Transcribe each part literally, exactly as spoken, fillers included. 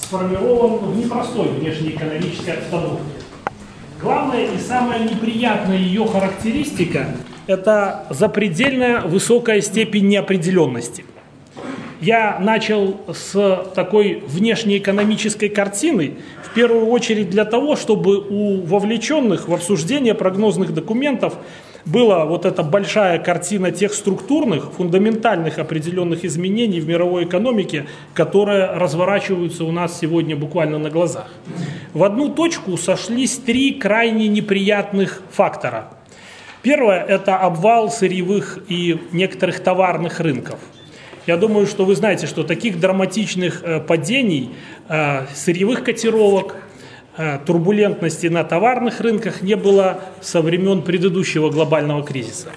сформирован в непростой внешнеэкономической обстановке. Главная и самая неприятная ее характеристика – это запредельная высокая степень неопределенности. Я начал с такой внешнеэкономической картины, в первую очередь для того, чтобы у вовлеченных в обсуждение прогнозных документов была вот эта большая картина тех структурных, фундаментальных определенных изменений в мировой экономике, которые разворачиваются у нас сегодня буквально на глазах. В одну точку сошлись три крайне неприятных фактора. Первое – это обвал сырьевых и некоторых товарных рынков. Я думаю, что вы знаете, что таких драматичных падений сырьевых котировок, турбулентности на товарных рынках не было со времен предыдущего глобального кризиса.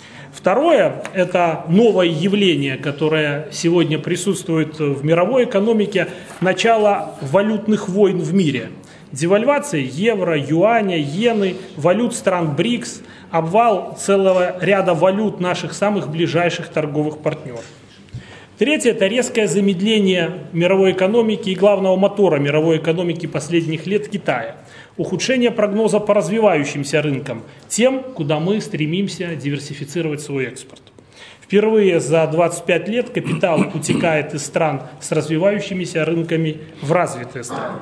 Второе – это новое явление, которое сегодня присутствует в мировой экономике, начало валютных войн в мире. Девальвация евро, юаня, иены, валют стран БРИКС, обвал целого ряда валют наших самых ближайших торговых партнеров. Третье – это резкое замедление мировой экономики и главного мотора мировой экономики последних лет Китая. Ухудшение прогноза по развивающимся рынкам, тем, куда мы стремимся диверсифицировать свой экспорт. Впервые за двадцать пять лет капитал утекает из стран с развивающимися рынками в развитые страны.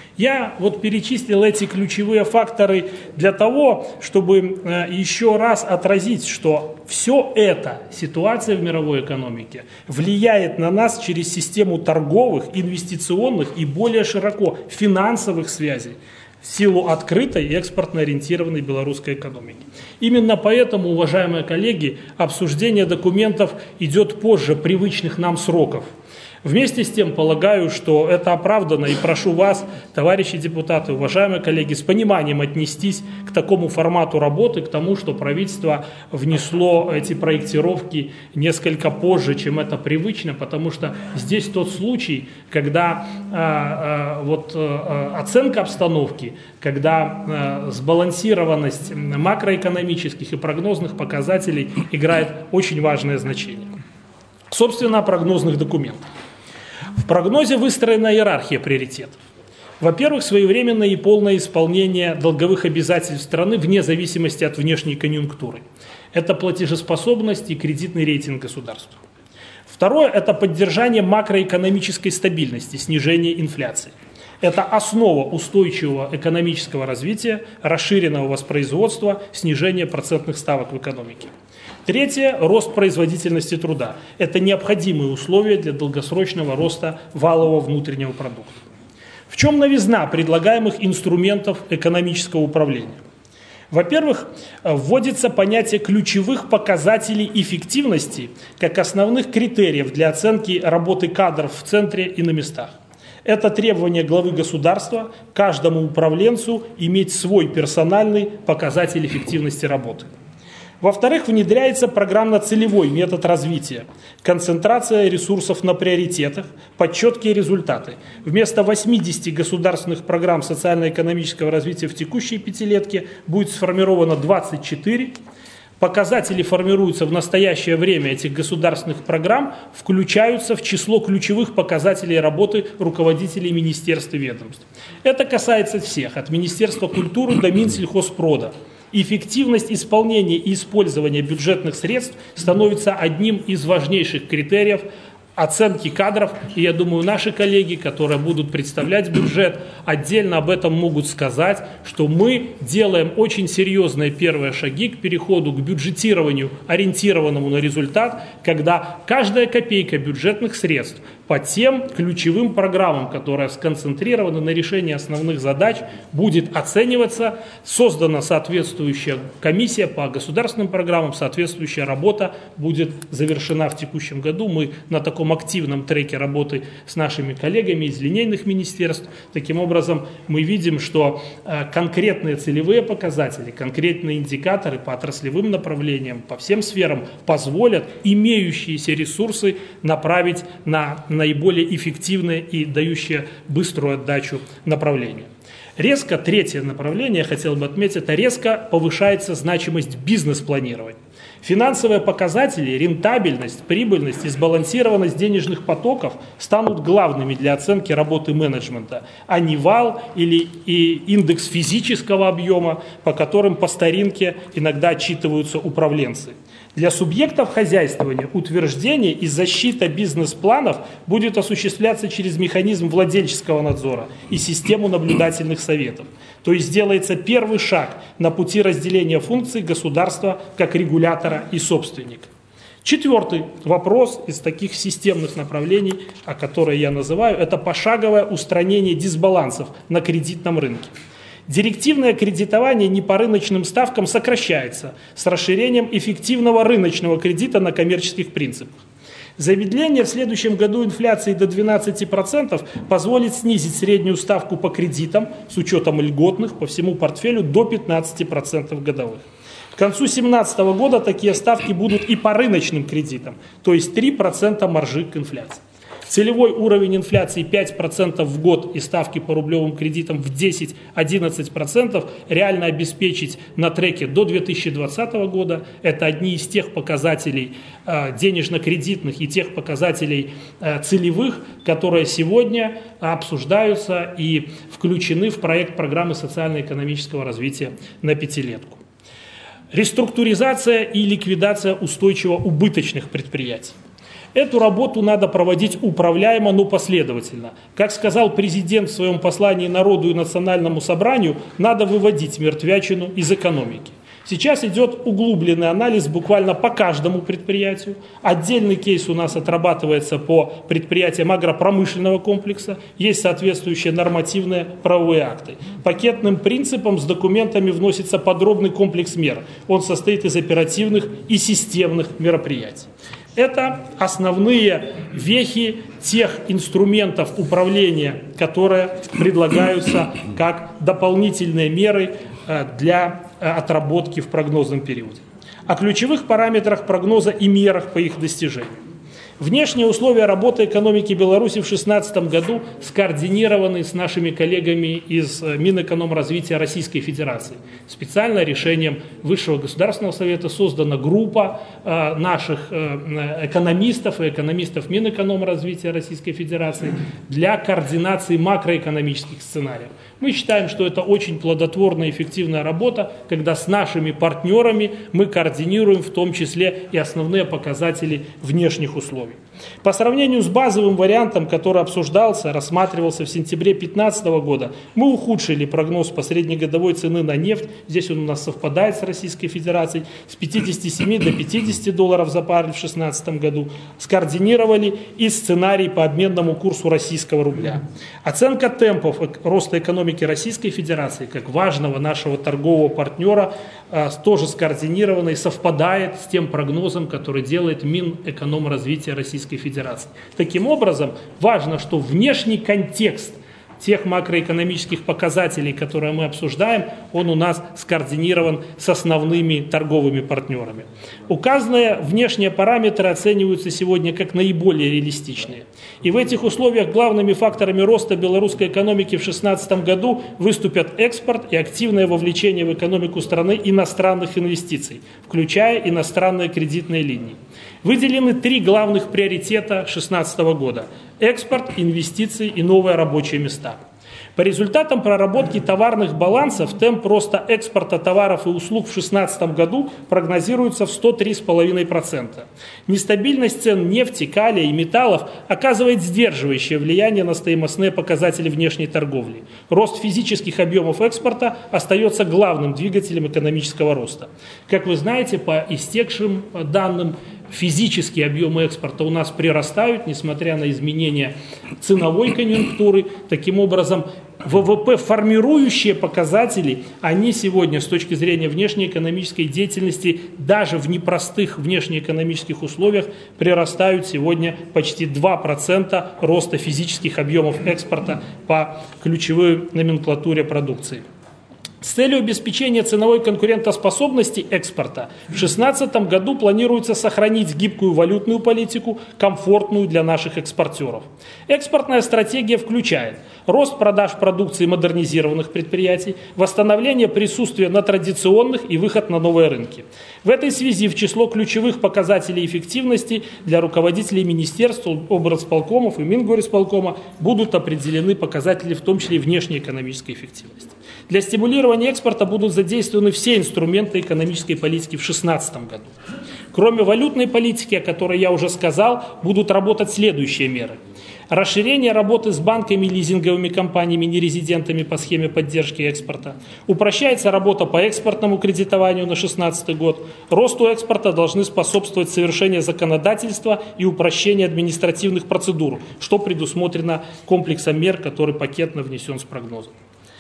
Я вот перечислил эти ключевые факторы для того, чтобы еще раз отразить, что все это, ситуация в мировой экономике, влияет на нас через систему торговых, инвестиционных и более широко финансовых связей в силу открытой и экспортно ориентированной белорусской экономики. Именно поэтому, уважаемые коллеги, обсуждение документов идет позже привычных нам сроков. Вместе с тем, полагаю, что это оправдано, и прошу вас, товарищи депутаты, уважаемые коллеги, с пониманием отнестись к такому формату работы, к тому, что правительство внесло эти проектировки несколько позже, чем это привычно, потому что здесь тот случай, когда э, э, вот, э, оценка обстановки, когда э, сбалансированность макроэкономических и прогнозных показателей играет очень важное значение. Собственно, о прогнозных документах. В прогнозе выстроена иерархия приоритетов. Во-первых, своевременное и полное исполнение долговых обязательств страны вне зависимости от внешней конъюнктуры. Это платежеспособность и кредитный рейтинг государства. Второе – это поддержание макроэкономической стабильности, снижение инфляции. Это основа устойчивого экономического развития, расширенного воспроизводства, снижения процентных ставок в экономике. Третье – рост производительности труда. Это необходимые условия для долгосрочного роста валового внутреннего продукта. В чем новизна предлагаемых инструментов экономического управления? Во-первых, вводится понятие ключевых показателей эффективности как основных критериев для оценки работы кадров в центре и на местах. Это требование главы государства каждому управленцу иметь свой персональный показатель эффективности работы. Во-вторых, внедряется программно-целевой метод развития, концентрация ресурсов на приоритетах, под четкие результаты. Вместо восьмидесяти государственных программ социально-экономического развития в текущей пятилетке будет сформировано двадцать четыре. Показатели формируются в настоящее время этих государственных программ, включаются в число ключевых показателей работы руководителей министерств и ведомств. Это касается всех, от Министерства культуры до Минсельхозпрода. Эффективность исполнения и использования бюджетных средств становится одним из важнейших критериев оценки кадров. И я думаю, наши коллеги, которые будут представлять бюджет, отдельно об этом могут сказать, что мы делаем очень серьезные первые шаги к переходу к бюджетированию, ориентированному на результат, когда каждая копейка бюджетных средств по тем ключевым программам, которые сконцентрированы на решении основных задач, будет оцениваться, создана соответствующая комиссия по государственным программам, соответствующая работа будет завершена в текущем году. Мы на таком активном треке работы с нашими коллегами из линейных министерств. Таким образом, мы видим, что конкретные целевые показатели, конкретные индикаторы по отраслевым направлениям, по всем сферам позволят имеющиеся ресурсы направить на наиболее эффективное и дающее быструю отдачу направление. Резко, третье направление, я хотел бы отметить, это резко повышается значимость бизнес-планирования. Финансовые показатели, рентабельность, прибыльность и сбалансированность денежных потоков станут главными для оценки работы менеджмента, а не вал или и индекс физического объема, по которым по старинке иногда отчитываются управленцы. Для субъектов хозяйствования утверждение и защита бизнес-планов будет осуществляться через механизм владельческого надзора и систему наблюдательных советов. То есть делается первый шаг на пути разделения функций государства как регулятора и собственника. Четвертый вопрос из таких системных направлений, о которых я называю, это пошаговое устранение дисбалансов на кредитном рынке. Директивное кредитование не по рыночным ставкам сокращается с расширением эффективного рыночного кредита на коммерческих принципах. Замедление в следующем году инфляции до двенадцати процентов позволит снизить среднюю ставку по кредитам с учетом льготных по всему портфелю до пятнадцати процентов годовых. К концу две тысячи семнадцатого года такие ставки будут и по рыночным кредитам, то есть три процента маржи к инфляции. Целевой уровень инфляции пять процентов в год и ставки по рублевым кредитам в десять-одиннадцать процентов реально обеспечить на треке до две тысячи двадцатого года. Это одни из тех показателей э, денежно-кредитных и тех показателей э, целевых, которые сегодня обсуждаются и включены в проект программы социально-экономического развития на пятилетку. Реструктуризация и ликвидация устойчиво убыточных предприятий. Эту работу надо проводить управляемо, но последовательно. Как сказал президент в своем послании народу и национальному собранию, надо выводить мертвячину из экономики. Сейчас идет углубленный анализ буквально по каждому предприятию. Отдельный кейс у нас отрабатывается по предприятиям агропромышленного комплекса. Есть соответствующие нормативные правовые акты. Пакетным принципом с документами вносится подробный комплекс мер. Он состоит из оперативных и системных мероприятий. Это основные вехи тех инструментов управления, которые предлагаются как дополнительные меры для отработки в прогнозном периоде. О ключевых параметрах прогноза и мерах по их достижению. Внешние условия работы экономики Беларуси в две тысячи шестнадцатом году скоординированы с нашими коллегами из Минэкономразвития Российской Федерации. Специально решением Высшего государственного совета создана группа э, наших э, экономистов и экономистов Минэкономразвития Российской Федерации для координации макроэкономических сценариев. Мы считаем, что это очень плодотворная и эффективная работа, когда с нашими партнерами мы координируем в том числе и основные показатели внешних условий. По сравнению с базовым вариантом, который обсуждался, рассматривался в сентябре две тысячи пятнадцатого года, мы ухудшили прогноз по среднегодовой цены на нефть, здесь он у нас совпадает с Российской Федерацией, с пятидесяти семи до пятидесяти долларов за баррель в две тысячи шестнадцатом году, скоординировали и сценарий по обменному курсу российского рубля. Оценка темпов роста экономики Российской Федерации, как важного нашего торгового партнера, тоже скоординирована и совпадает с тем прогнозом, который делает Минэкономразвития Российской Федерации. Таким образом, важно, что внешний контекст тех макроэкономических показателей, которые мы обсуждаем, он у нас скоординирован с основными торговыми партнерами. Указанные внешние параметры оцениваются сегодня как наиболее реалистичные. И в этих условиях главными факторами роста белорусской экономики в две тысячи шестнадцатом году выступят экспорт и активное вовлечение в экономику страны иностранных инвестиций, включая иностранные кредитные линии. Выделены три главных приоритета две тысячи шестнадцатого года – экспорт, инвестиции и новые рабочие места. По результатам проработки товарных балансов темп роста экспорта товаров и услуг в две тысячи шестнадцатом году прогнозируется в сто три целых пять десятых процента. Нестабильность цен нефти, калия и металлов оказывает сдерживающее влияние на стоимостные показатели внешней торговли. Рост физических объемов экспорта остается главным двигателем экономического роста. Как вы знаете, по истекшим данным, физические объемы экспорта у нас прирастают, несмотря на изменения ценовой конъюнктуры. Таким образом, ВВП формирующие показатели, они сегодня с точки зрения внешнеэкономической деятельности даже в непростых внешнеэкономических условиях прирастают сегодня почти два процента роста физических объемов экспорта по ключевой номенклатуре продукции. С целью обеспечения ценовой конкурентоспособности экспорта в две тысячи шестнадцатом году планируется сохранить гибкую валютную политику, комфортную для наших экспортеров. Экспортная стратегия включает рост продаж продукции модернизированных предприятий, восстановление присутствия на традиционных и выход на новые рынки. В этой связи в число ключевых показателей эффективности для руководителей министерств, облсполкомов и Мингорисполкома будут определены показатели, в том числе и внешнеэкономической эффективности. Для стимулирования экспорта будут задействованы все инструменты экономической политики в две тысячи шестнадцатом году. Кроме валютной политики, о которой я уже сказал, будут работать следующие меры. Расширение работы с банками и лизинговыми компаниями, нерезидентами по схеме поддержки экспорта. Упрощается работа по экспортному кредитованию на две тысячи шестнадцатый год. Росту экспорта должны способствовать совершение законодательства и упрощение административных процедур, что предусмотрено комплексом мер, который пакетно внесен с прогнозом.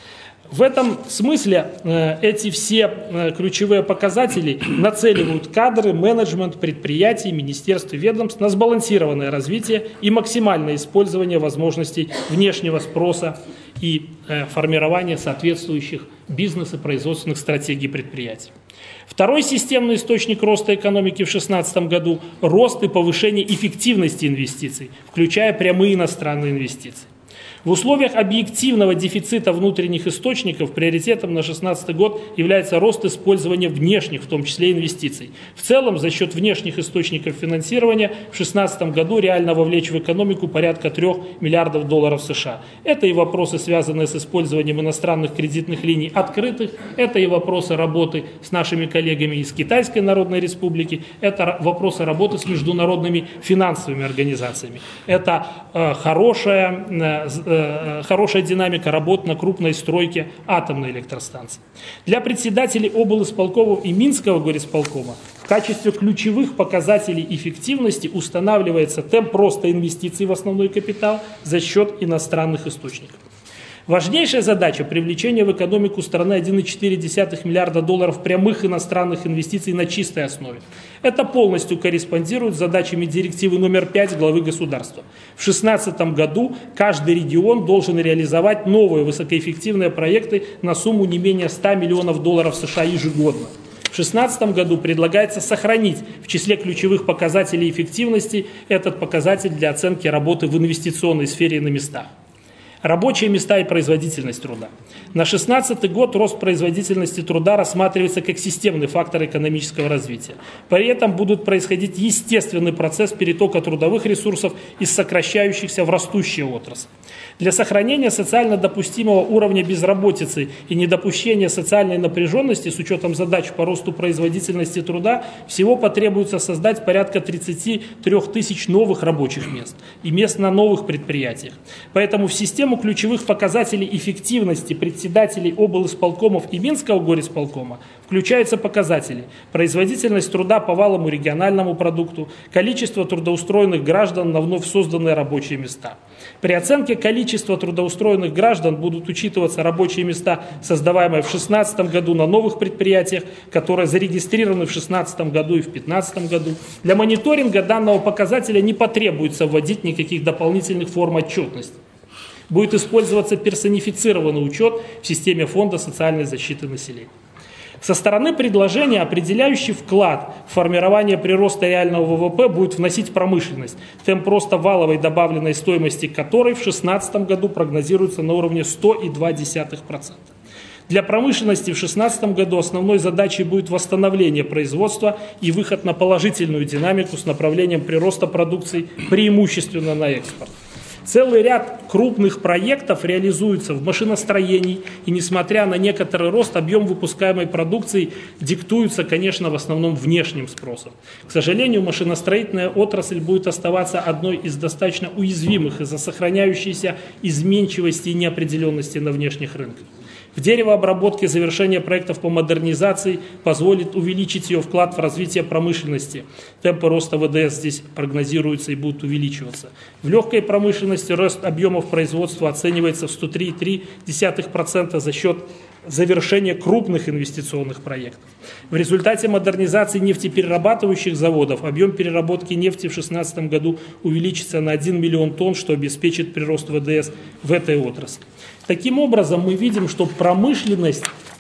В этом смысле э, эти все э, ключевые показатели нацеливают кадры, менеджмент, предприятий, министерств и ведомств на сбалансированное развитие и максимальное использование возможностей внешнего спроса и э, формирование соответствующих бизнес- и производственных стратегий предприятий. Второй системный источник роста экономики в две тысячи шестнадцатом году – рост и повышение эффективности инвестиций, включая прямые иностранные инвестиции. В условиях объективного дефицита внутренних источников приоритетом на две тысячи шестнадцатый год является рост использования внешних, в том числе инвестиций. В целом, за счет внешних источников финансирования в две тысячи шестнадцатом году реально вовлечь в экономику порядка трёх миллиардов долларов США. Это и вопросы, связанные с использованием иностранных кредитных линий открытых, это и вопросы работы с нашими коллегами из Китайской Народной Республики, это вопросы работы с международными финансовыми организациями. Это э, хорошая э, хорошая динамика работ на крупной стройке атомной электростанции. Для председателей облисполкомов и Минского горисполкома в качестве ключевых показателей эффективности устанавливается темп роста инвестиций в основной капитал за счет иностранных источников. Важнейшая задача – привлечение в экономику страны один целых четыре десятых миллиарда долларов прямых иностранных инвестиций на чистой основе. Это полностью корреспондирует с задачами директивы номер пять главы государства. В две тысячи шестнадцатом году каждый регион должен реализовать новые высокоэффективные проекты на сумму не менее ста миллионов долларов США ежегодно. В две тысячи шестнадцатом году предлагается сохранить в числе ключевых показателей эффективности этот показатель для оценки работы в инвестиционной сфере на местах. Рабочие места и производительность труда. На две тысячи шестнадцатый год рост производительности труда рассматривается как системный фактор экономического развития. При этом будут происходить естественный процесс перетока трудовых ресурсов из сокращающихся в растущие отрасли. Для сохранения социально допустимого уровня безработицы и недопущения социальной напряженности с учетом задач по росту производительности труда всего потребуется создать порядка тридцати трёх тысяч новых рабочих мест и мест на новых предприятиях. Поэтому в систему ключевых показателей эффективности председателей облисполкомов и Минского горисполкома включаются показатели: производительность труда по валовому региональному продукту, количество трудоустроенных граждан на вновь созданные рабочие места. При оценке количества трудоустроенных граждан будут учитываться рабочие места, создаваемые в две тысячи шестнадцатом году на новых предприятиях, которые зарегистрированы в две тысячи шестнадцатом году и в две тысячи пятнадцатом году. Для мониторинга данного показателя не потребуется вводить никаких дополнительных форм отчетности. Будет использоваться персонифицированный учет в системе Фонда социальной защиты населения. Со стороны предложения определяющий вклад в формирование прироста реального ВВП будет вносить промышленность, темп роста валовой добавленной стоимости которой в две тысячи шестнадцатом году прогнозируется на уровне сто и два десятых процента. Для промышленности в две тысячи шестнадцатом году основной задачей будет восстановление производства и выход на положительную динамику с направлением прироста продукции преимущественно на экспорт. Целый ряд крупных проектов реализуется в машиностроении, и несмотря на некоторый рост, объем выпускаемой продукции диктуется, конечно, в основном внешним спросом. К сожалению, машиностроительная отрасль будет оставаться одной из достаточно уязвимых из-за сохраняющейся изменчивости и неопределенности на внешних рынках. В деревообработке завершение проектов по модернизации позволит увеличить ее вклад в развитие промышленности. Темпы роста ВДС здесь прогнозируются и будут увеличиваться. В легкой промышленности рост объемов производства оценивается в сто три целых три десятых процента за счет завершения крупных инвестиционных проектов. В результате модернизации нефтеперерабатывающих заводов объем переработки нефти в две тысячи шестнадцатом году увеличится на один миллион тонн, что обеспечит прирост ВДС в этой отрасли. Таким образом, мы видим, что промышленность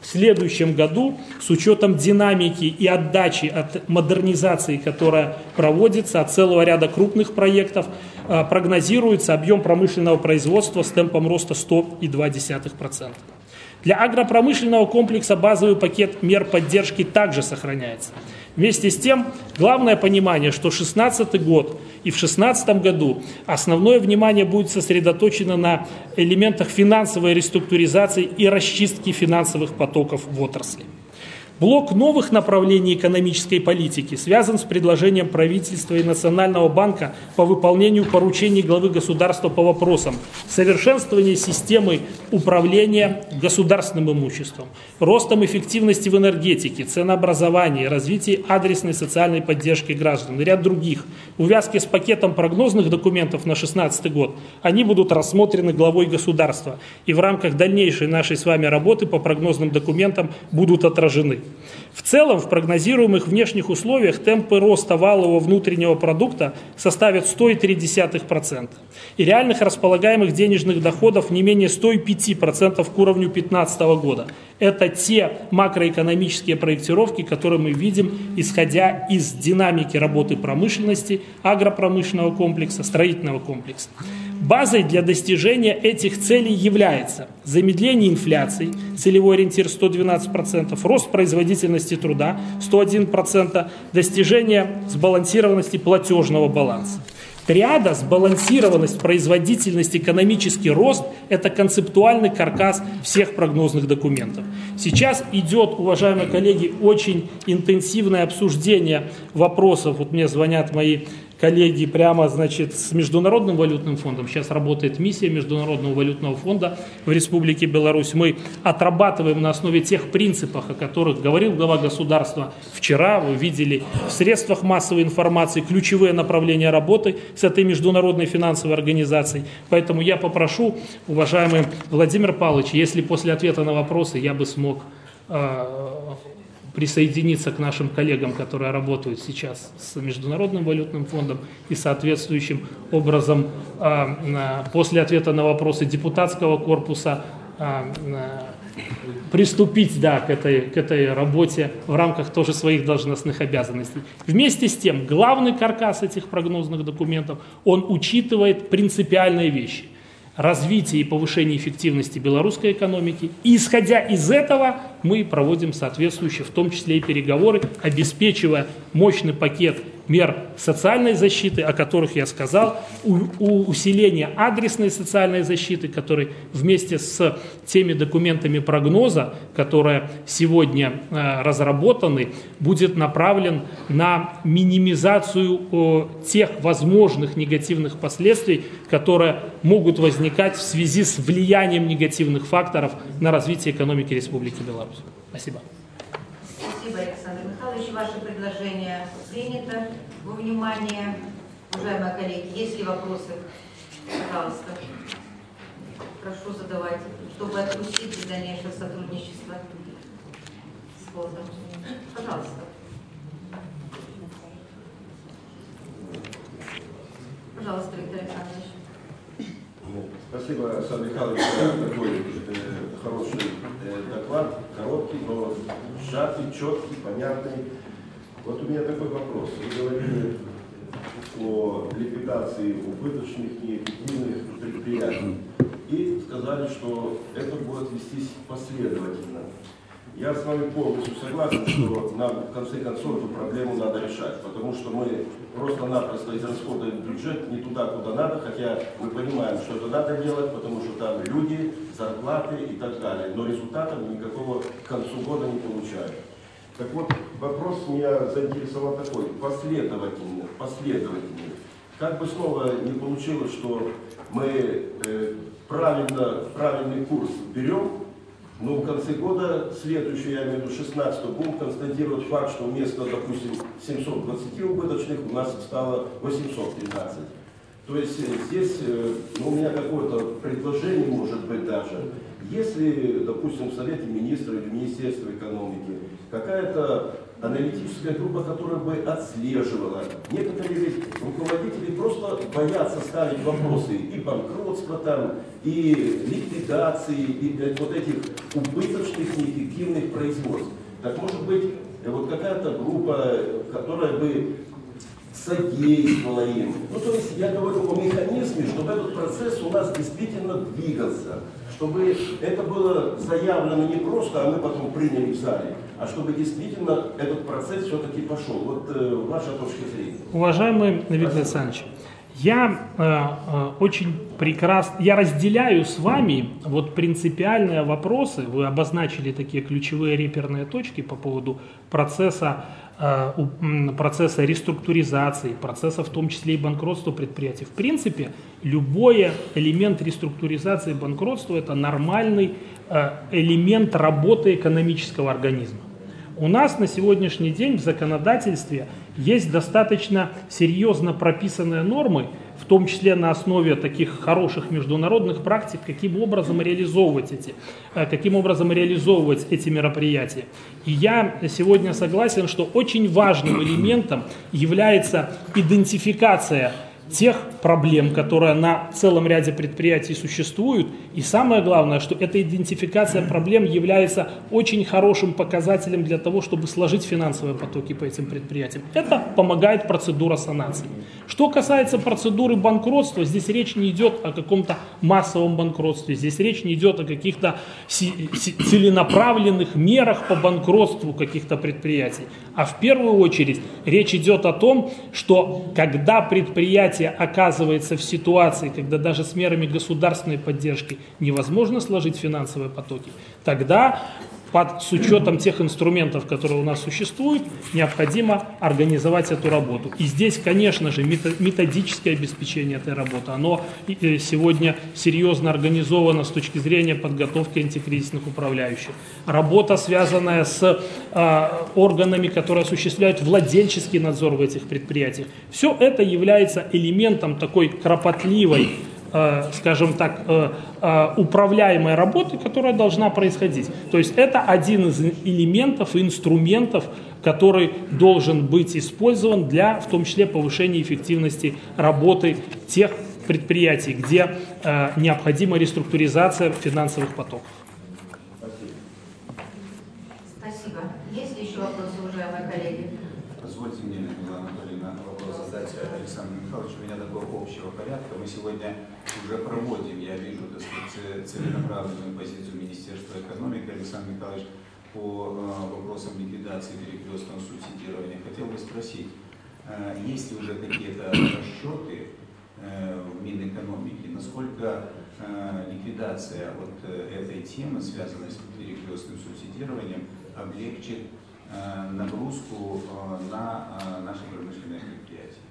В следующем году, с учетом динамики и отдачи от модернизации, которая проводится, от целого ряда крупных проектов, прогнозируется объем промышленного производства с темпом роста сто и два десятых процента. Для агропромышленного комплекса базовый пакет мер поддержки также сохраняется. Вместе с тем, главное понимание, что две тысячи шестнадцатый год и в две тысячи шестнадцатом году основное внимание будет сосредоточено на элементах финансовой реструктуризации и расчистки финансовых потоков в отрасли. Блок новых направлений экономической политики связан с предложением правительства и Национального банка по выполнению поручений главы государства по вопросам совершенствования системы управления государственным имуществом, ростом эффективности в энергетике, ценообразовании, развитии адресной социальной поддержки граждан и ряд других. В увязке с пакетом прогнозных документов на две тысячи шестнадцатый год они будут рассмотрены главой государства и в рамках дальнейшей нашей с вами работы по прогнозным документам будут отражены. В целом, в прогнозируемых внешних условиях темпы роста валового внутреннего продукта составят сто и три десятых процента и реальных располагаемых денежных доходов не менее ста пяти процентов к уровню две тысячи пятнадцатого года. Это те макроэкономические проектировки, которые мы видим, исходя из динамики работы промышленности, агропромышленного комплекса, строительного комплекса. Базой для достижения этих целей является замедление инфляции, целевой ориентир сто двенадцать процентов, рост производительности труда сто один процент, достижение сбалансированности платежного баланса. Триада сбалансированность, производительность, экономический рост – это концептуальный каркас всех прогнозных документов. Сейчас идет, уважаемые коллеги, очень интенсивное обсуждение вопросов. Вот мне звонят мои коллеги прямо, значит, с Международным валютным фондом. Сейчас работает миссия Международного валютного фонда в Республике Беларусь. Мы отрабатываем на основе тех принципов, о которых говорил глава государства вчера. Вы видели в средствах массовой информации ключевые направления работы с этой международной финансовой организацией. Поэтому я попрошу, уважаемый Владимир Павлович, если после ответа на вопросы я бы смог э, присоединиться к нашим коллегам, которые работают сейчас с Международным валютным фондом и соответствующим образом э, после ответа на вопросы депутатского корпуса э, э, приступить да, к, этой, к этой работе в рамках тоже своих должностных обязанностей. Вместе с тем, главный каркас этих прогнозных документов, он учитывает принципиальные вещи. Развитие и повышение эффективности белорусской экономики. И исходя из этого мы проводим соответствующие, в том числе и переговоры, обеспечивая мощный пакет мер социальной защиты, о которых я сказал, у, у усиления адресной социальной защиты, который вместе с теми документами прогноза, которые сегодня э, разработаны, будет направлен на минимизацию э, тех возможных негативных последствий, которые могут возникать в связи с влиянием негативных факторов на развитие экономики Республики Беларусь. Спасибо. Спасибо, Александр Михайлович. Ваше предложение принято во внимание. Уважаемые коллеги, есть ли вопросы? Пожалуйста. Прошу задавать, чтобы отпустить для дальнейшего сотрудничества с фондом. Пожалуйста. Пожалуйста, Виктор Александрович. Спасибо, Александр Михайлович, за такой э, хороший э, доклад, короткий, но сжатый, четкий, понятный. Вот у меня такой вопрос. Вы говорили о ликвидации убыточных, неэффективных предприятий и сказали, что это будет вестись последовательно. Я с вами полностью согласен, что нам в конце концов эту проблему надо решать, потому что мы просто-напросто израсходуем бюджет не туда, куда надо, хотя мы понимаем, что это надо делать, потому что там люди, зарплаты и так далее, но результатов никакого к концу года не получаем. Так вот, вопрос меня заинтересовал такой, последовательно, последовательно. Как бы снова не получилось, что мы э, правильно, правильный курс берем, но в конце года, следующий, я имею в виду шестнадцатый, будем констатировать факт, что вместо, допустим, семисот двадцати убыточных у нас стало восемьсот тринадцать. То есть здесь ну, у меня какое-то предложение, может быть, даже, если, допустим, в Совете Министров или в Министерстве экономики какая-то аналитическая группа, которая бы отслеживала. Некоторые ведь руководители просто боятся ставить вопросы и банкротства там, и ликвидации, и вот этих убыточных, неэффективных производств. Так может быть, вот какая-то группа, которая бы содействовала им. Ну, то есть я говорю о механизме, чтобы этот процесс у нас действительно двигался, чтобы это было заявлено не просто, а мы потом приняли в зале, а чтобы действительно этот процесс все-таки пошел. Вот э, ваша точка зрения. Уважаемый Виктор Александрович, я э, э, очень прекрасно, я разделяю с вами вот принципиальные вопросы, вы обозначили такие ключевые реперные точки по поводу процесса, э, процесса реструктуризации, процесса в том числе и банкротства предприятий. В принципе, любой элемент реструктуризации и банкротства – это нормальный э, элемент работы экономического организма. У нас на сегодняшний день в законодательстве есть достаточно серьезно прописанные нормы, в том числе на основе таких хороших международных практик, каким образом реализовывать эти, каким образом реализовывать эти мероприятия. И я сегодня согласен, что очень важным элементом является идентификация тех проблем, которые на целом ряде предприятий существуют. И самое главное, что эта идентификация проблем является очень хорошим показателем для того, чтобы сложить финансовые потоки по этим предприятиям. Это помогает процедура санации. Что касается процедуры банкротства, здесь речь не идет о каком-то массовом банкротстве, здесь речь не идет о каких-то целенаправленных мерах по банкротству каких-то предприятий. А в первую очередь речь идет о том, что когда предприятие оказывается в ситуации, когда даже с мерами государственной поддержки невозможно сложить финансовые потоки, тогда под, с учетом тех инструментов, которые у нас существуют, необходимо организовать эту работу. И здесь, конечно же, методическое обеспечение этой работы, оно сегодня серьезно организовано с точки зрения подготовки антикризисных управляющих. Работа, связанная с э, органами, которые осуществляют владельческий надзор в этих предприятиях. Все это является элементом такой кропотливой, скажем так, управляемой работы, которая должна происходить. То есть это один из элементов и инструментов, который должен быть использован для, в том числе, повышения эффективности работы тех предприятий, где необходима реструктуризация финансовых потоков. Спасибо. Есть ли еще вопросы, уважаемые коллеги? Позвольте мне, Милана Анатольевна, вопрос задать Александру Михайловичу. У меня такого общего порядка. Мы сегодня уже проводим, я вижу, так сказать, целенаправленную позицию Министерства экономики, Александр Михайлович, по вопросам ликвидации перекрестного субсидирования. Хотел бы спросить, есть ли уже какие-то расчеты в Минэкономике, насколько ликвидация вот этой темы, связанной с перекрестным субсидированием, облегчит нагрузку на наши промышленные предприятия?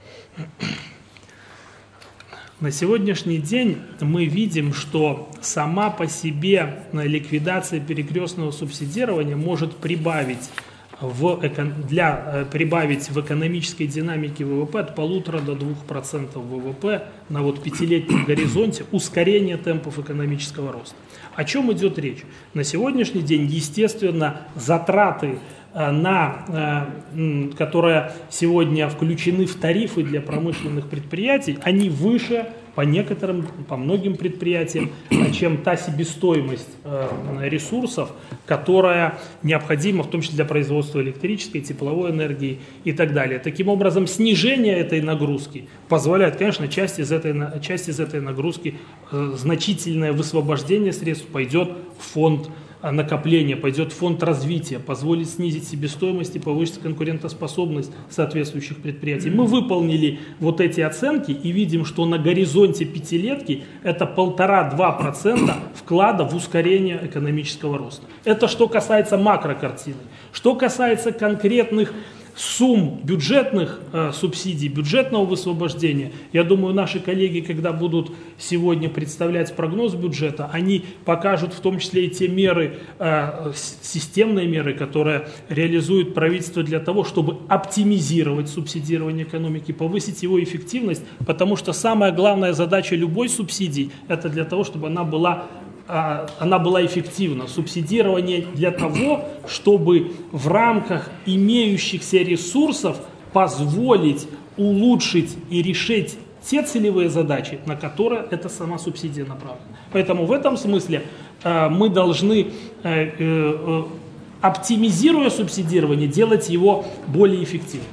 На сегодняшний день мы видим, что сама по себе ликвидация перекрестного субсидирования может прибавить в, для, прибавить в экономической динамике ВВП от полутора до двух процентов ВВП на вот пятилетнем горизонте ускорение темпов экономического роста. О чем идет речь? На сегодняшний день, естественно, затраты, на, которые сегодня включены в тарифы для промышленных предприятий, они выше по некоторым, по многим предприятиям, чем та себестоимость ресурсов, которая необходима, в том числе для производства электрической, тепловой энергии и так далее. Таким образом, снижение этой нагрузки позволяет, конечно, часть из этой, часть из этой нагрузки, значительное высвобождение средств пойдет в фонд накопления, пойдет в фонд развития, позволит снизить себестоимость и повысить конкурентоспособность соответствующих предприятий. Мы выполнили вот эти оценки и видим, что на горизонте пятилетки это полтора-два процента вклада в ускорение экономического роста. Это что касается макрокартины. Что касается конкретных сумм бюджетных э, субсидий, бюджетного высвобождения, я думаю, наши коллеги, когда будут сегодня представлять прогноз бюджета, они покажут в том числе и те меры, э, системные меры, которые реализует правительство для того, чтобы оптимизировать субсидирование экономики, повысить его эффективность, потому что самая главная задача любой субсидии – это для того, чтобы она была она была эффективна. Субсидирование для того, чтобы в рамках имеющихся ресурсов позволить улучшить и решить те целевые задачи, на которые эта сама субсидия направлена. Поэтому в этом смысле э, мы должны, э, э, оптимизируя субсидирование, делать его более эффективным.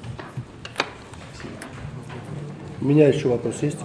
У меня еще вопрос есть.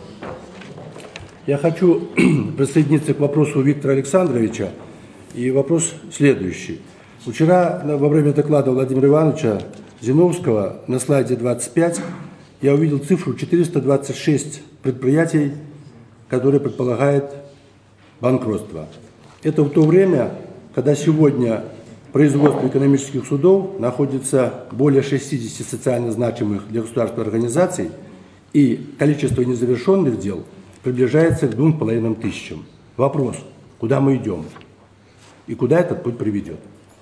Я хочу присоединиться к вопросу Виктора Александровича. И вопрос следующий. Вчера во время доклада Владимира Ивановича Зиновского на слайде двадцать пять я увидел цифру четыреста двадцать шесть предприятий, которые предполагают банкротство. Это в то время, когда сегодня в производстве экономических судов находится более шестидесяти социально значимых для государства организаций, и количество незавершенных дел приближается к двум с половиной тысячам. Вопрос, куда мы идем и куда этот путь приведет?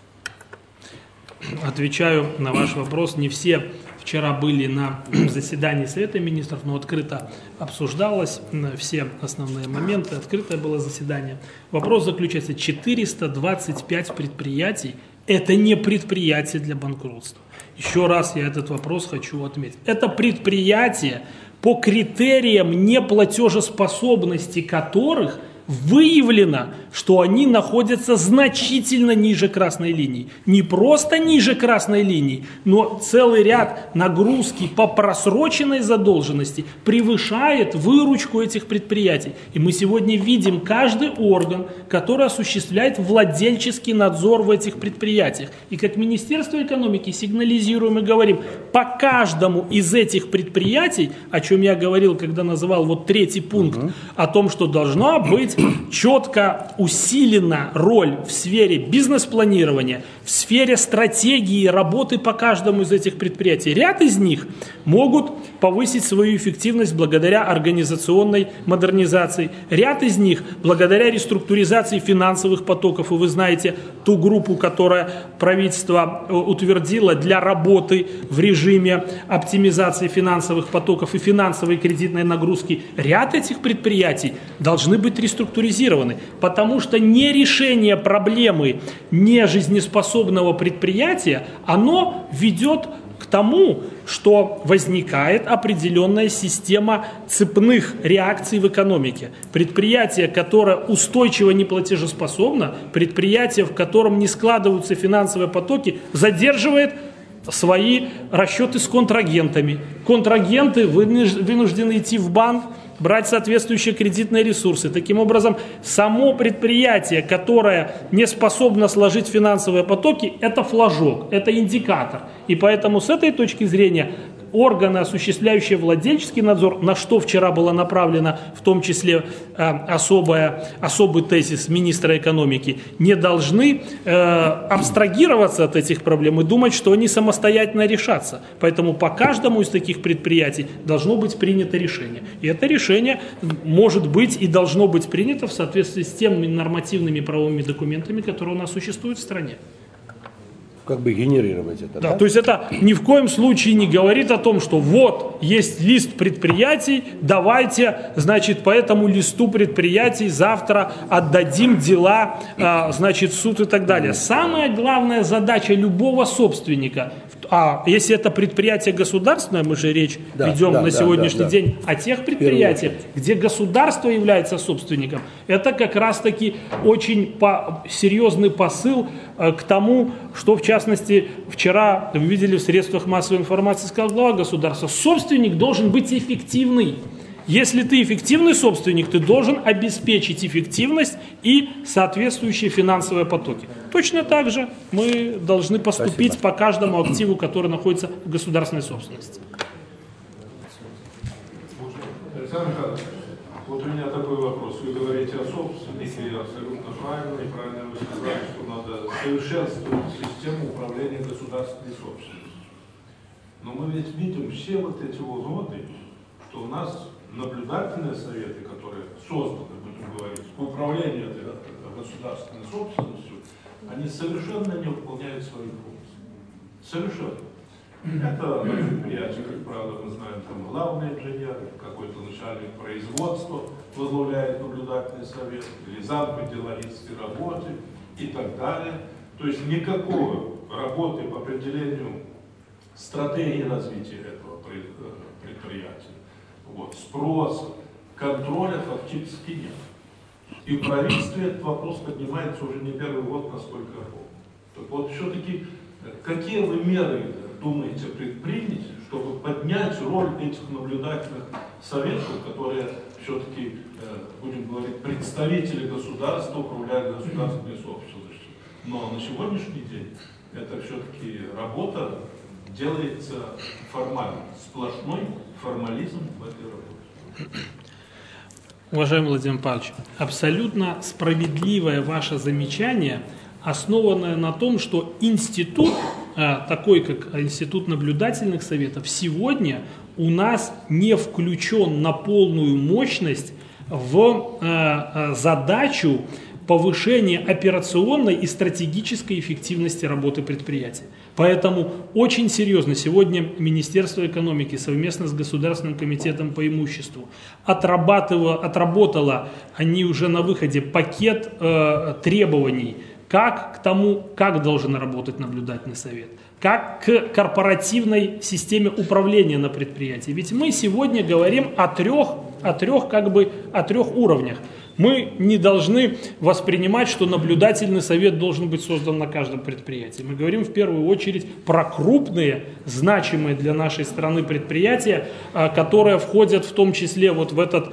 Отвечаю на ваш вопрос. Не все вчера были на заседании Совета Министров, но открыто обсуждалось все основные моменты, открытое было заседание. Вопрос заключается: четыреста двадцать пять предприятий – это не предприятия для банкротства. Еще раз я этот вопрос хочу отметить. Это предприятия, по критериям неплатежеспособности которых выявлено, что они находятся значительно ниже красной линии. Не просто ниже красной линии, но целый ряд нагрузки по просроченной задолженности превышает выручку этих предприятий. И мы сегодня видим каждый орган, который осуществляет владельческий надзор в этих предприятиях. И как Министерство экономики сигнализируем и говорим, по каждому из этих предприятий, о чем я говорил, когда называл вот третий пункт, uh-huh. о том, что должна быть четко усилена роль в сфере бизнес-планирования, в сфере стратегии работы по каждому из этих предприятий. Ряд из них могут повысить свою эффективность благодаря организационной модернизации. Ряд из них благодаря реструктуризации финансовых потоков. И вы знаете ту группу, которая правительство утвердило для работы в режиме оптимизации финансовых потоков и финансовой кредитной нагрузки. Ряд этих предприятий должны быть реструктуризированы. Потому что не решение проблемы нежизнеспособного предприятия, оно ведет к тому, что возникает определенная система цепных реакций в экономике. Предприятие, которое устойчиво неплатежеспособно, предприятие, в котором не складываются финансовые потоки, задерживает свои расчеты с контрагентами. Контрагенты вынуждены идти в банк, брать соответствующие кредитные ресурсы. Таким образом, само предприятие, которое не способно сложить финансовые потоки, это флажок, это индикатор. И поэтому с этой точки зрения органы, осуществляющие владельческий надзор, на что вчера было направлено в том числе э, особое, особый тезис министра экономики, не должны э, абстрагироваться от этих проблем и думать, что они самостоятельно решатся. Поэтому по каждому из таких предприятий должно быть принято решение. И это решение может быть и должно быть принято в соответствии с теми нормативными правовыми документами, которые у нас существуют в стране. Как бы генерировать это. Да, да? То есть это ни в коем случае не говорит о том, что вот есть лист предприятий, давайте, значит, по этому листу предприятий завтра отдадим дела, значит, в суд и так далее. Самая главная задача любого собственника, а если это предприятие государственное, мы же речь да, ведем да, на да, сегодняшний да, да. день о тех предприятиях, где государство является собственником, это как раз-таки очень по, серьезный посыл э, к тому, что в частности вчера вы видели в средствах массовой информации, сказал глава государства, собственник должен быть эффективный. Если ты эффективный собственник, ты должен обеспечить эффективность и соответствующие финансовые потоки. Точно так же мы должны поступить Спасибо. По каждому активу, который находится в государственной собственности. Александр Михайлович, вот у меня такой вопрос. Вы говорите о собственнике, абсолютно правильно, и правильно вы сказали, что надо совершенствовать систему управления государственной собственностью. Но мы ведь видим все вот эти вот годы, что у нас наблюдательные советы, которые созданы, будем говорить, по управлению этой государственной собственностью, они совершенно не выполняют свои функции. Совершенно. Это на предприятии, как правило, мы знаем, там главный инженер, какой-то начальник производства возглавляет наблюдательный совет, или зам по деловой работе и так далее. То есть никакой работы по определению стратегии развития этого предприятия, вот, спроса, контроля фактически нет. И в правительстве этот вопрос поднимается уже не первый год, насколько я помню. Так вот, все-таки, какие вы меры думаете предпринять, чтобы поднять роль этих наблюдательных советов, которые все-таки, будем говорить, представители государства управляют государственной собственностью? Но на сегодняшний день это все-таки работа делается формально. Сплошной формализм в этой работе. Уважаемый Владимир Павлович, абсолютно справедливое ваше замечание, основанное на том, что институт, такой как Институт наблюдательных советов, сегодня у нас не включен на полную мощность в задачу повышения операционной и стратегической эффективности работы предприятия. Поэтому очень серьезно сегодня Министерство экономики совместно с Государственным комитетом по имуществу отрабатывало, отработало, они уже на выходе, пакет э, требований, как к тому, как должен работать наблюдательный совет, как к корпоративной системе управления на предприятии. Ведь мы сегодня говорим о трех, о трех, как бы, о трех уровнях. Мы не должны воспринимать, что наблюдательный совет должен быть создан на каждом предприятии. Мы говорим в первую очередь про крупные, значимые для нашей страны предприятия, которые входят в том числе вот в этот,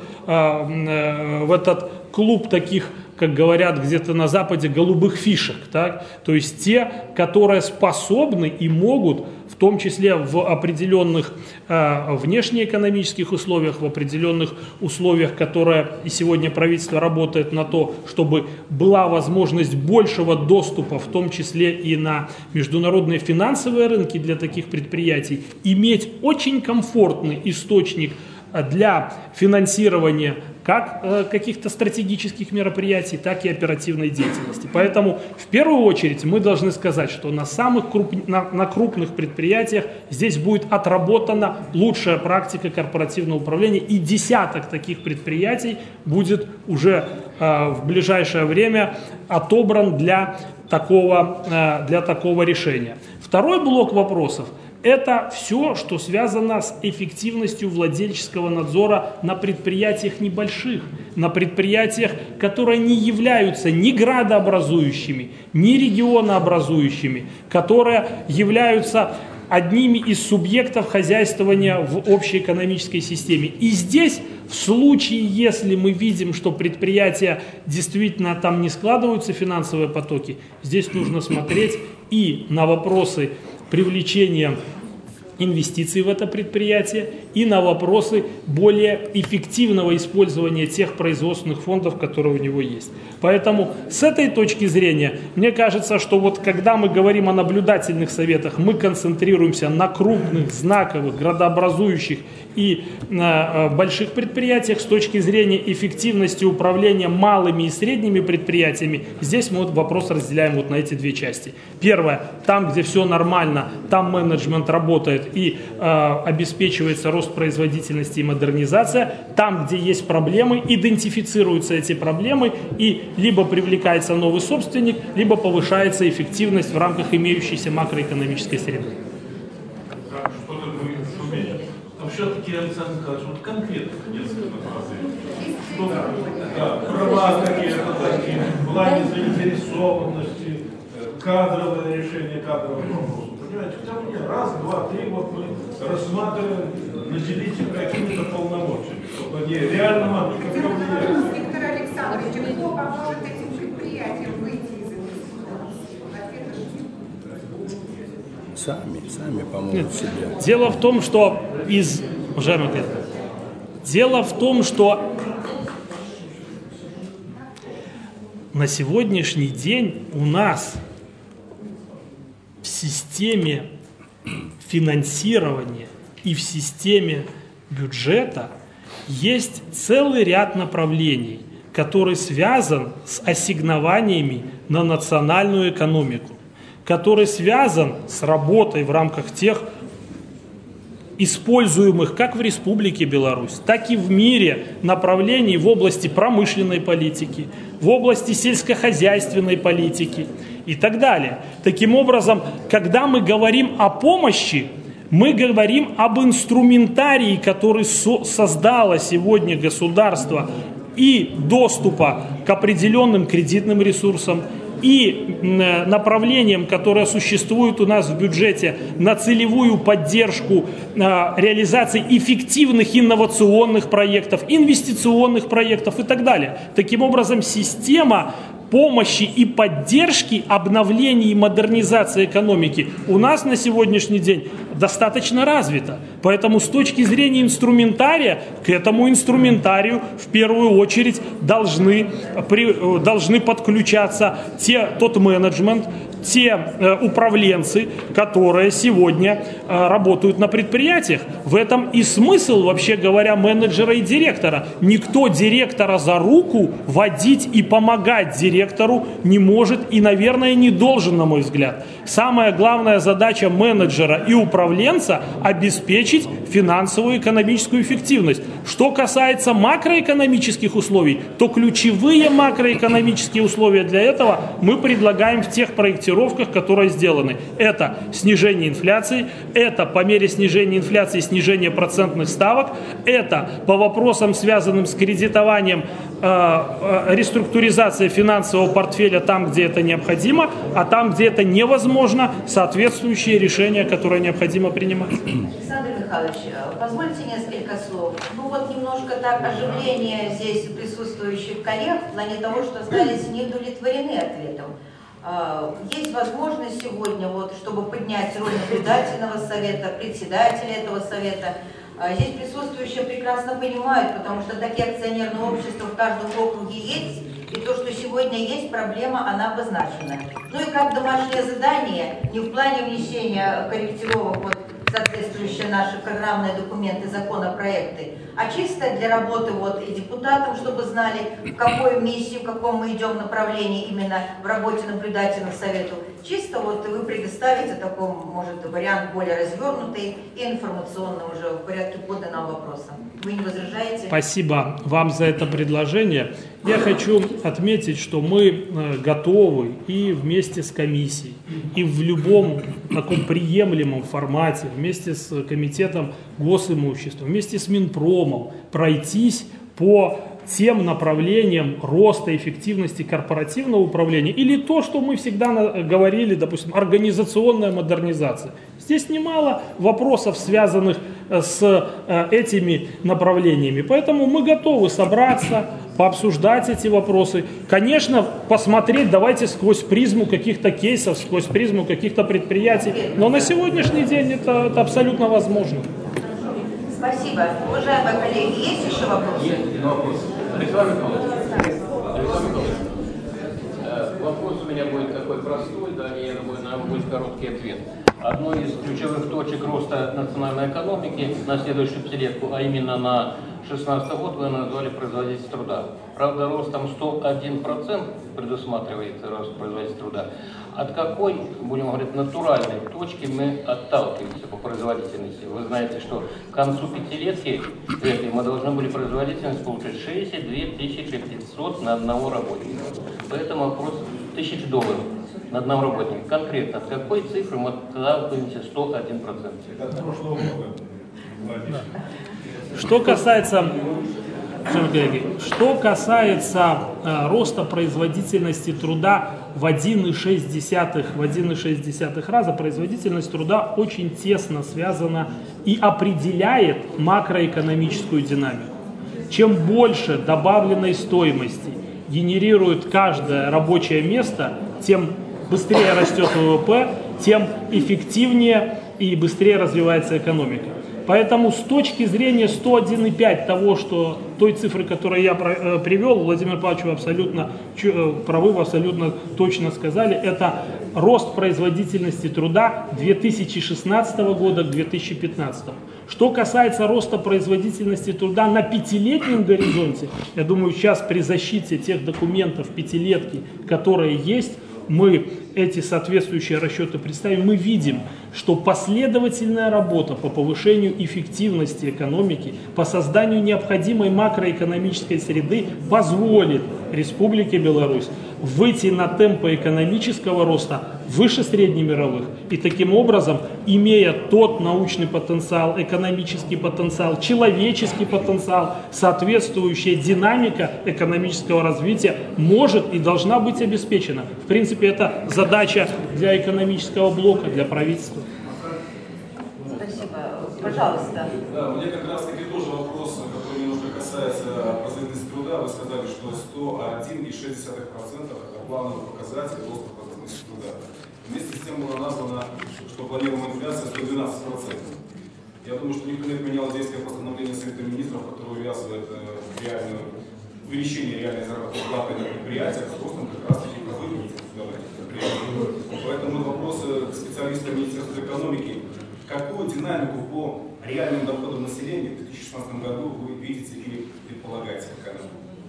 в этот клуб таких, как говорят где-то на Западе, голубых фишек. Так? То есть те, которые способны и могут, в том числе в определенных э, внешнеэкономических условиях, в определенных условиях, которые и сегодня правительство работает на то, чтобы была возможность большего доступа, в том числе и на международные финансовые рынки для таких предприятий, иметь очень комфортный источник для финансирования как э, каких-то стратегических мероприятий, так и оперативной деятельности. Поэтому в первую очередь мы должны сказать, что на самых круп... на, на крупных предприятиях здесь будет отработана лучшая практика корпоративного управления, и десяток таких предприятий будет уже э, в ближайшее время отобран для такого, э, для такого решения. Второй блок вопросов – это все, что связано с эффективностью владельческого надзора на предприятиях небольших, на предприятиях, которые не являются ни градообразующими, ни регионообразующими, которые являются одними из субъектов хозяйствования в общей экономической системе. И здесь, в случае, если мы видим, что предприятия действительно там не складываются финансовые потоки, здесь нужно смотреть и на вопросы привлечения инвестиций в это предприятие и на вопросы более эффективного использования тех производственных фондов, которые у него есть. Поэтому с этой точки зрения, мне кажется, что вот когда мы говорим о наблюдательных советах, мы концентрируемся на крупных, знаковых, градообразующих и э, больших предприятиях. С точки зрения эффективности управления малыми и средними предприятиями, здесь мы вот вопрос разделяем вот на эти две части. Первое, там, где все нормально, там менеджмент работает и э, обеспечивается рост производительности и модернизация. Там, где есть проблемы, идентифицируются эти проблемы и либо привлекается новый собственник, либо повышается эффективность в рамках имеющейся макроэкономической среды. Что-то вы шумите. Но все-таки, Александр Михайлович, вот конкретно несколько направлений. Что, да, права какие-то такие, в плане заинтересованности, кадровое решение кадровых вопросов. Понимаете, хотя бы раз, два, три, вот мы рассматриваем, наделите какими-то полномочиями, чтобы они реально могли как-то влиять. Виктор Александрович, кто поможет этим предприятиям выйти из этого? Сами, сами помогут себе. Дело в том, что из... Уважаемый коллега, дело в том, что на сегодняшний день у нас в системе финансирования и в системе бюджета есть целый ряд направлений, который связан с ассигнованиями на национальную экономику, который связан с работой в рамках тех используемых как в Республике Беларусь, так и в мире направлений в области промышленной политики, в области сельскохозяйственной политики и так далее. Таким образом, когда мы говорим о помощи, мы говорим об инструментарии, который со- создало сегодня государство, и доступа к определенным кредитным ресурсам, и направлением, которое существует у нас в бюджете на целевую поддержку э, реализации эффективных инновационных проектов, инвестиционных проектов и так далее. Таким образом, система помощи и поддержки обновления и модернизации экономики у нас на сегодняшний день достаточно развита. Поэтому с точки зрения инструментария, к этому инструментарию в первую очередь должны, при, должны подключаться те, тот менеджмент, те э, управленцы, которые сегодня э, работают на предприятиях. В этом и смысл, вообще говоря, менеджера и директора. Никто директора за руку водить и помогать директору не может и, наверное, не должен, на мой взгляд. Самая главная задача менеджера и управленца – обеспечить финансовую и экономическую эффективность. Что касается макроэкономических условий, то ключевые макроэкономические условия для этого мы предлагаем в тех проектировках, которые сделаны. Это снижение инфляции, это по мере снижения инфляции снижение процентных ставок, это по вопросам, связанным с кредитованием, э, э, реструктуризация финансового портфеля там, где это необходимо, а там, где это невозможно, соответствующие решения, которые необходимо принимать. Александр Михайлович, позвольте несколько слов. Ну вот немножко так оживление здесь присутствующих коллег в плане того, что остались не удовлетворены ответом. Есть возможность сегодня, вот, чтобы поднять роль наблюдательного совета, председателя этого совета. Здесь присутствующие прекрасно понимают, потому что такие акционерные общества в каждом округе есть, и то, что сегодня есть проблема, она обозначена. Ну и как домашнее задание, не в плане внесения корректировок вот, соответствующие наши программные документы, законопроекты, а чисто для работы вот и депутатам, чтобы знали, в какую миссию, в каком мы идем направлении именно в работе наблюдательных советов. Чисто вот вы предоставите такой, может, вариант более развернутый и информационный уже в порядке ввода нам вопроса. Вы не возражаете? Спасибо вам за это предложение. Я хочу отметить, что мы готовы и вместе с комиссией, и в любом таком приемлемом формате, вместе с комитетом госимущества, вместе с Минпромом пройтись по тем направлениям роста эффективности корпоративного управления или то, что мы всегда говорили, допустим, организационная модернизация. Здесь немало вопросов, связанных с этими направлениями, поэтому мы готовы собраться, пообсуждать эти вопросы. Конечно, посмотреть давайте сквозь призму каких-то кейсов, сквозь призму каких-то предприятий, но на сегодняшний день это, это абсолютно возможно. Спасибо. Уважаемые коллеги, есть еще вопросы? Есть вопрос. Александр Николаевич, Александр Николаевич, вопрос у меня будет такой простой, да, и я думаю, наверное, будет короткий ответ. Одной из ключевых точек роста национальной экономики на следующую пятилетку, а именно на шестнадцатый год, вы назвали производительность труда. Правда, ростом сто один процент предусматривается рост производительности труда. От какой, будем говорить, натуральной точки мы отталкиваемся по производительности? Вы знаете, что к концу пятилетки мы должны были производительность получить шестьдесят две тысячи пятьсот на одного работника. Поэтому вопрос тысяч долларов на одного работника. Конкретно, от какой цифры мы отталкиваемся сто один процент? Это прошлого года. Что касается, коллеги, что касается э, роста производительности труда в один и шесть десятых, в один и шесть десятых раза, производительность труда очень тесно связана и определяет макроэкономическую динамику. Чем больше добавленной стоимости генерирует каждое рабочее место, тем быстрее растет ВВП, тем эффективнее и быстрее развивается экономика. Поэтому с точки зрения сто один и пять того, что той цифры, которую я привел, Владимир Павлович, вы абсолютно правы, вы абсолютно точно сказали, это рост производительности труда две тысячи шестнадцатого года к две тысячи пятнадцатому. Что касается роста производительности труда на пятилетнем горизонте, я думаю, сейчас при защите тех документов пятилетки, которые есть, мы эти соответствующие расчеты представим, мы видим, что последовательная работа по повышению эффективности экономики, по созданию необходимой макроэкономической среды позволит Республике Беларусь выйти на темпы экономического роста выше среднемировых. И таким образом, имея тот научный потенциал, экономический потенциал, человеческий потенциал, соответствующая динамика экономического развития может и должна быть обеспечена. В принципе, это задача для экономического блока, для правительства. Спасибо. Пожалуйста. Да, мне как раз таки тоже вопрос, который немножко касается производительности труда. Вы сказали, что сто один и шесть десятых процента это плановый показатель роста производительности труда. Вместе с тем было названо, что планируемая инфляция сто двенадцать процентов. Я думаю, что никто не отменял действие постановления Совета Министров, которое увязывает э, реальную, увеличение реальной заработной платы на предприятиях с ростом как раз таки выгодных предприятий. Поэтому вопрос к специалистам Министерства экономики. Какую динамику по реальным доходам населения в две тысячи шестнадцатом году вы видите или предполагаете? Какая?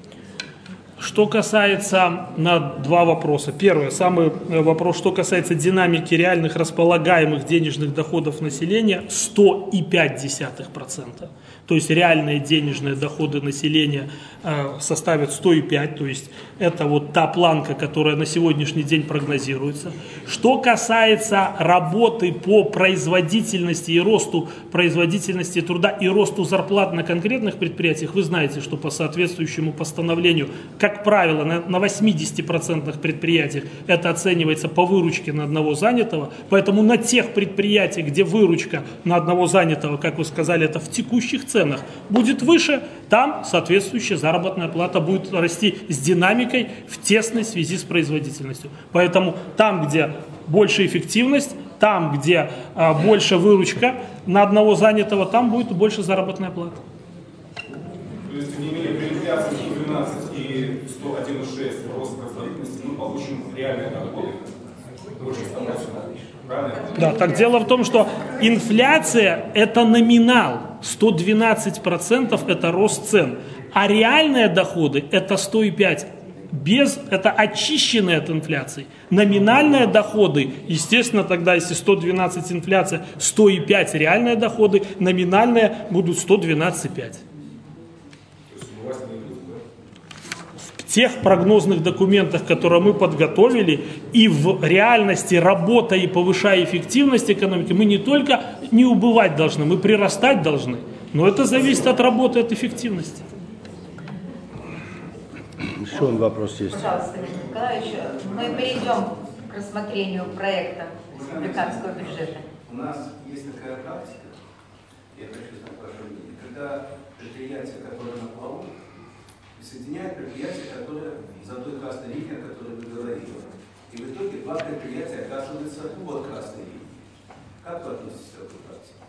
Что касается, на два вопроса. Первый, самый вопрос, что касается динамики реальных располагаемых денежных доходов населения, сто и пять десятых процента. То есть реальные денежные доходы населения э, составят сто и пять, то есть это вот та планка, которая на сегодняшний день прогнозируется. Что касается работы по производительности и росту производительности труда и росту зарплат на конкретных предприятиях, вы знаете, что по соответствующему постановлению, как правило, на, на восьмидесяти процентах предприятиях это оценивается по выручке на одного занятого, поэтому на тех предприятиях, где выручка на одного занятого, как вы сказали, это в текущих ценах, будет выше, там соответствующая заработная плата будет расти с динамикой в тесной связи с производительностью. Поэтому там, где больше эффективность, там, где а, больше выручка на одного занятого, там будет больше заработная плата. То есть, не имея при инфляции сто двенадцать и сто один и шесть рост производительности, мы получим реальные доходы больше ста процентов. Правильно? Да, так дело в том, что инфляция это номинал, сто двенадцать процентов это рост цен, а реальные доходы это сто и пять процентов. Без, это очищенные от инфляции. Номинальные доходы, естественно, тогда, если сто двенадцать инфляция, сто и пять реальные доходы, номинальные будут сто двенадцать и пять. В тех прогнозных документах, которые мы подготовили, и в реальности, работая и повышая эффективность экономики, мы не только не убывать должны, мы прирастать должны. Но это зависит от работы, от эффективности. Еще один вопрос есть. Пожалуйста, Виктор Николаевич, мы перейдем к рассмотрению проекта республиканского бюджета. У нас есть такая практика, я хочу знать ваше мнение, когда предприятия, которые на плаву, соединяют предприятия, которые за той красной линией, о которой вы говорили. И в итоге два предприятия оказываются под красной линией. Как вы относитесь к этой практике?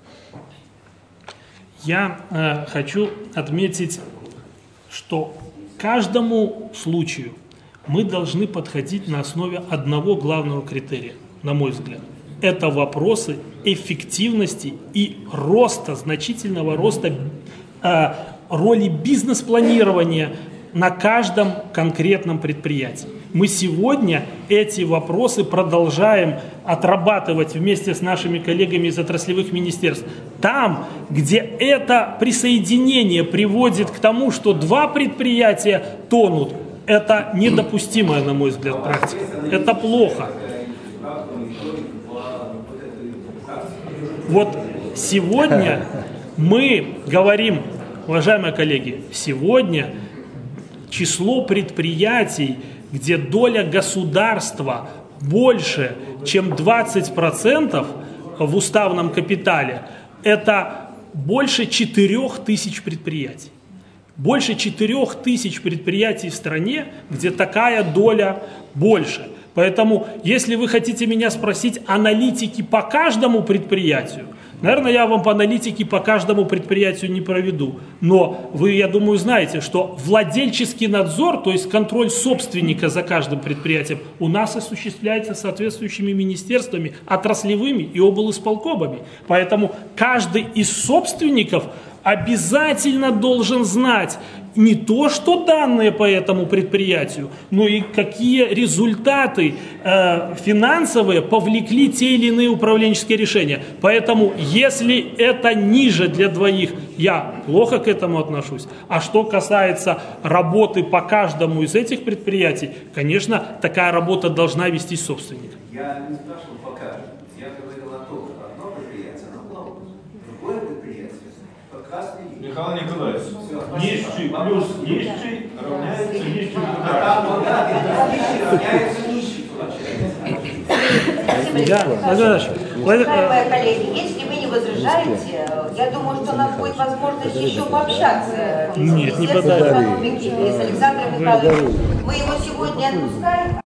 Я э, хочу отметить, что каждому случаю мы должны подходить на основе одного главного критерия, на мой взгляд. Это вопросы эффективности и роста, значительного роста э, роли бизнес-планирования на каждом конкретном предприятии. Мы сегодня эти вопросы продолжаем отрабатывать вместе с нашими коллегами из отраслевых министерств. Там, где это присоединение приводит к тому, что два предприятия тонут, это недопустимая, на мой взгляд, практика. Это плохо. Вот сегодня мы говорим, уважаемые коллеги, сегодня число предприятий, где доля государства больше, чем двадцать процентов в уставном капитале, это больше четырех тысяч предприятий. Больше четырех тысяч предприятий в стране, где такая доля больше. Поэтому, если вы хотите меня спросить аналитики по каждому предприятию, наверное, я вам по аналитике по каждому предприятию не проведу. Но вы, я думаю, знаете, что владельческий надзор, то есть контроль собственника за каждым предприятием, у нас осуществляется соответствующими министерствами, отраслевыми и облисполкомами. Поэтому каждый из собственников обязательно должен знать не то, что данные по этому предприятию, но и какие результаты э, финансовые повлекли те или иные управленческие решения. Поэтому, если это ниже для двоих, я плохо к этому отношусь. А что касается работы по каждому из этих предприятий, конечно, такая работа должна вестись собственником. Я не спрашивал пока. Я говорил о том, что одно предприятие, оно плавает. Другое предприятие по красной линии. Михаил Николаевич, Все, нищий плюс нищий равняется нищий А там, вот, да, нищий равняется нищий, Спасибо, Да, Александр Владимир Ильич. Уважаемые коллеги, если вы не возражаете, я думаю, что у нас будет возможность еще пообщаться Нет, с не Министерством подарили. экономики и с Александром Михайловичем. Мы его сегодня отпускаем.